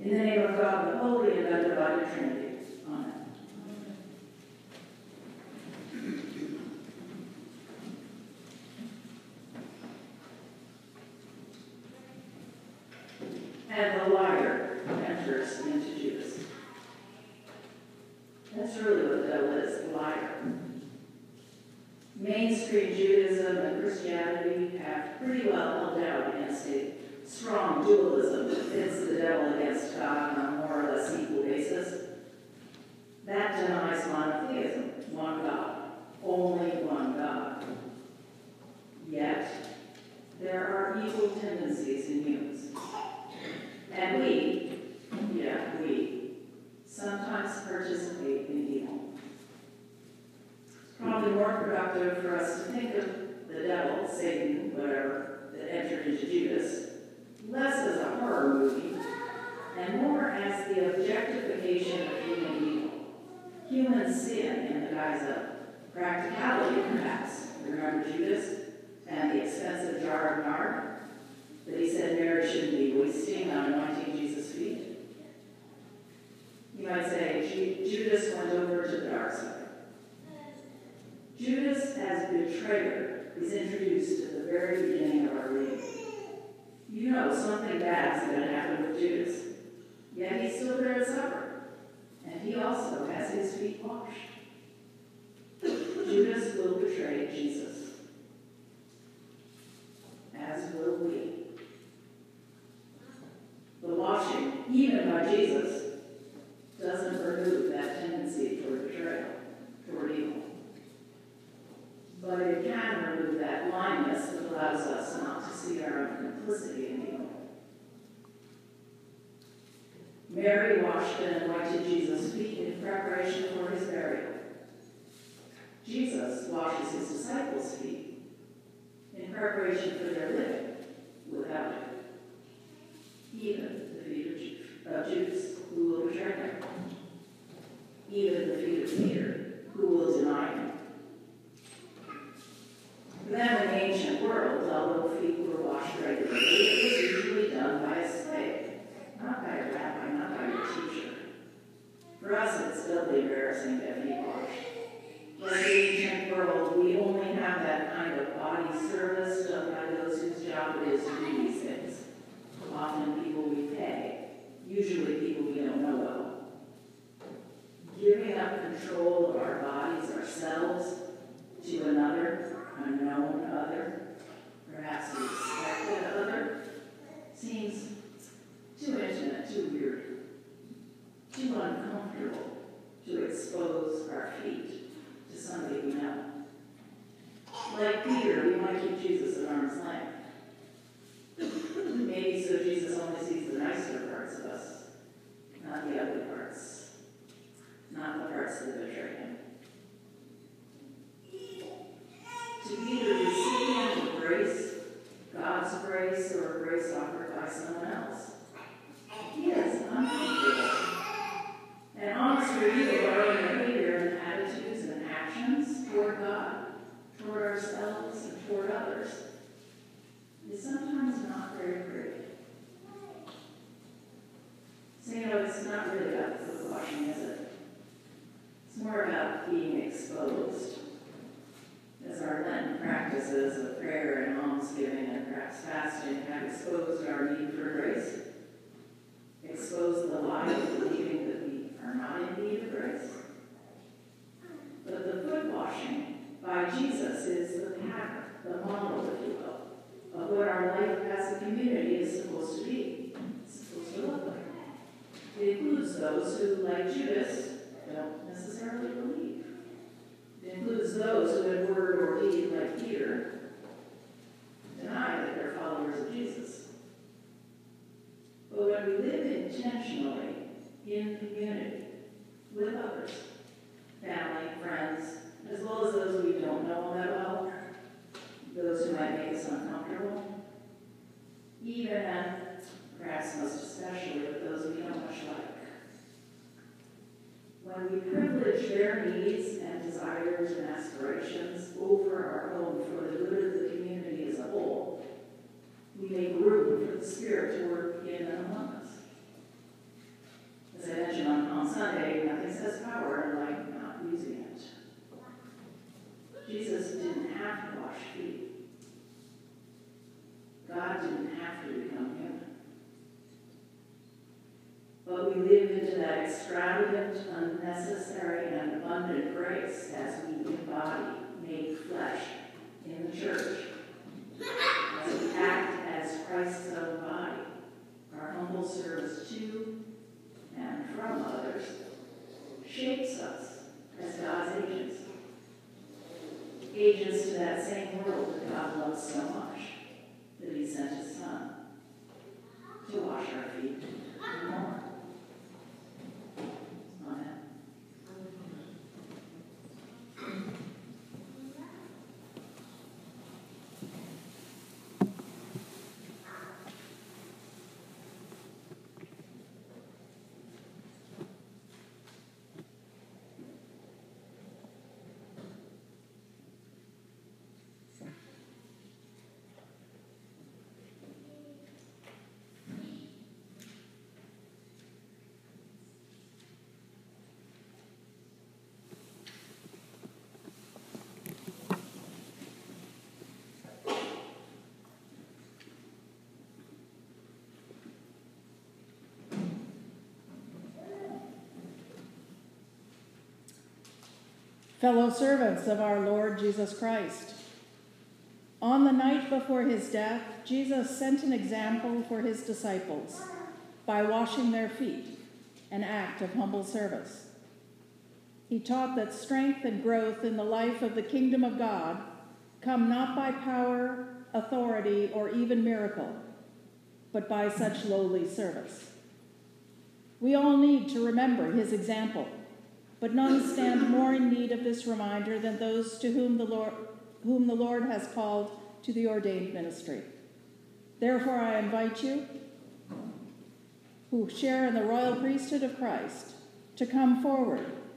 In the name of God, the Holy and undivided Trinity. Amen. And the liar enters into Judas. That's really what the devil is, a liar. Mainstream Judaism and Christianity have pretty well held out against a strong dualism that pits the devil against God on a more or less equal basis. That denies monotheism, one God, only one God. Yet, there are evil tendencies in humans. And we sometimes participate in evil. It's probably more productive for us to think of the devil, Satan, whatever, that entered into Judas, less as a horror movie, and more as the objectification of human evil. Human sin in the guise of practicality, perhaps. Remember Judas and the expensive jar of nard that he said Mary shouldn't be wasting on anointing Jesus' feet? You might say Judas went over to the dark side. Judas as betrayer is introduced at the very beginning of our reading. You know something bad's going to happen with Judas, yet he's still there at supper, and he also has his feet washed. Judas will betray Jesus, as will we. The washing, even by Jesus, doesn't remove that tendency toward betrayal, toward evil. But it can remove that blindness that allows us not to see our own complicity in evil. Mary washed and anointed Jesus' feet in preparation for his burial. Jesus washes his disciples' feet in preparation for their living without him. Even the feet of Judas, who will betray him. Even the feet of Peter, who will deny him. For them in the ancient world, although feet were washed regularly, it was usually done by a slave, not by a rabbi, not by a teacher. For us, it's doubly embarrassing to have feet washed. Like the ancient world, we only have that kind of body service done by those whose job it is to do these things. Often people we pay, usually people we don't know well. Giving up control of our bodies, ourselves, to another, unknown other, perhaps a respected other, seems too intimate, too weird, too uncomfortable to expose our feet to somebody we know. Like Peter, we might keep Jesus at arm's length. Maybe so Jesus only sees the nicer parts of us, not the ugly parts, not the parts that betray him. To be the recipient of grace, God's grace, or grace offered by someone else, he is uncomfortable. And honest review of our own behavior and attitudes and actions toward God, toward ourselves, and toward others is sometimes not very pretty. So, it's not really about foot washing, is it? It's more about being exposed. As our Lenten practices of prayer and almsgiving and perhaps fasting have exposed our need for grace, exposed the lie of believing that we are not in need of grace. But the foot washing by Jesus is the pattern, the model, if you will, of what our life as a community is supposed to be, supposed to look like. It includes those who, like Judas, don't necessarily believe. It includes those who, in word or deed, like Peter, deny that they're followers of Jesus. But when we live intentionally in community with others, family, friends, as well as those we don't know that well, those who might make us uncomfortable, even and perhaps most especially with those we don't much like. When we privilege their needs and desires and aspirations over our own for the good of the community as a whole, we make room for the Spirit to work in and among us. but we live into that extravagant, unnecessary, and abundant grace as we embody, made flesh in the church. As we act as Christ's own body, our humble service to and from others shapes us as God's agents. Agents to that same world that God loves so much that he sent his Son to wash our feet and more. Amen. Fellow servants of our Lord Jesus Christ, on the night before his death, Jesus sent an example for his disciples by washing their feet, an act of humble service. He taught that strength and growth in the life of the kingdom of God come not by power, authority, or even miracle, but by such lowly service. We all need to remember his example, but none stand more in need of this reminder than those to whom the Lord has called to the ordained ministry. Therefore, I invite you, who share in the royal priesthood of Christ, to come forward